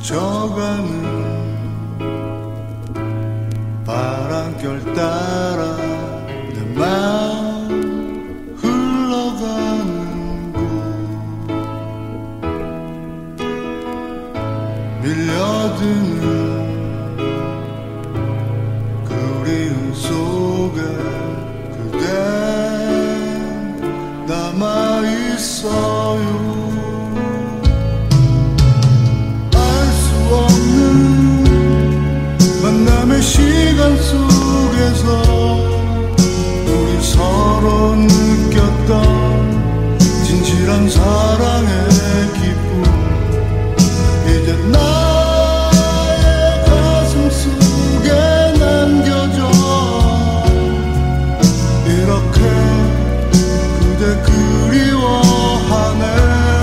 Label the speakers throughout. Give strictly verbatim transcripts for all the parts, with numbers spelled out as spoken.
Speaker 1: 멈춰가는 바람결 따라 내 마음 흘러가는 곳 밀려드는 그리움 속에 그댄 남아있어요. 만남의 시간 속에서 우리 서로 느꼈던 진실한 사랑의 기쁨 이제 나의 가슴 속에 남겨져 이렇게 그대 그리워하네.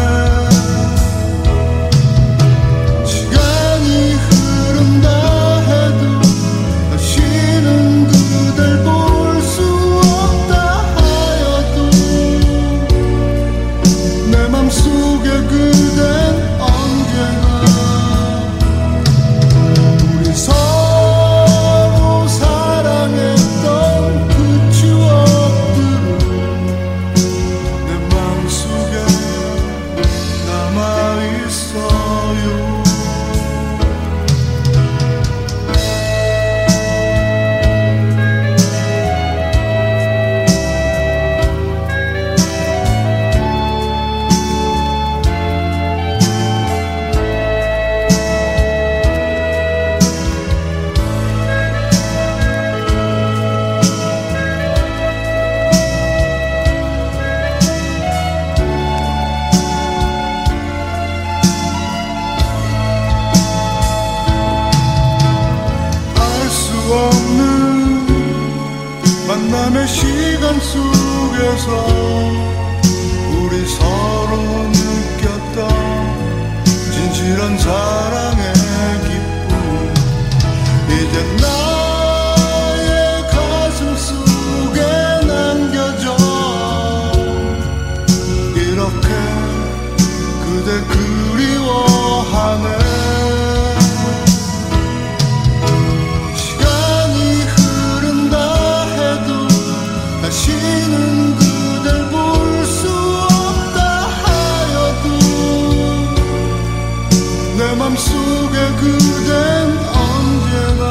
Speaker 1: 만남의 시간 속에서 우리 서로 느꼈던 진실한 사랑의 기쁨 이제 나의 가슴 속에 남겨져 이렇게 그대 그리워하네. 다시는 그댈 볼 수 없다 하여도 내 맘속에 그댄 언제나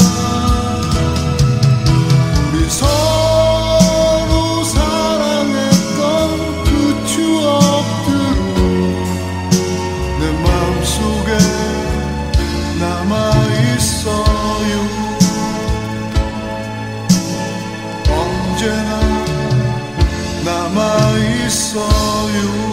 Speaker 1: 우리 서로 사랑했던 그 추억들은 내 맘속에 남아있어요. 언제나 남아있어요.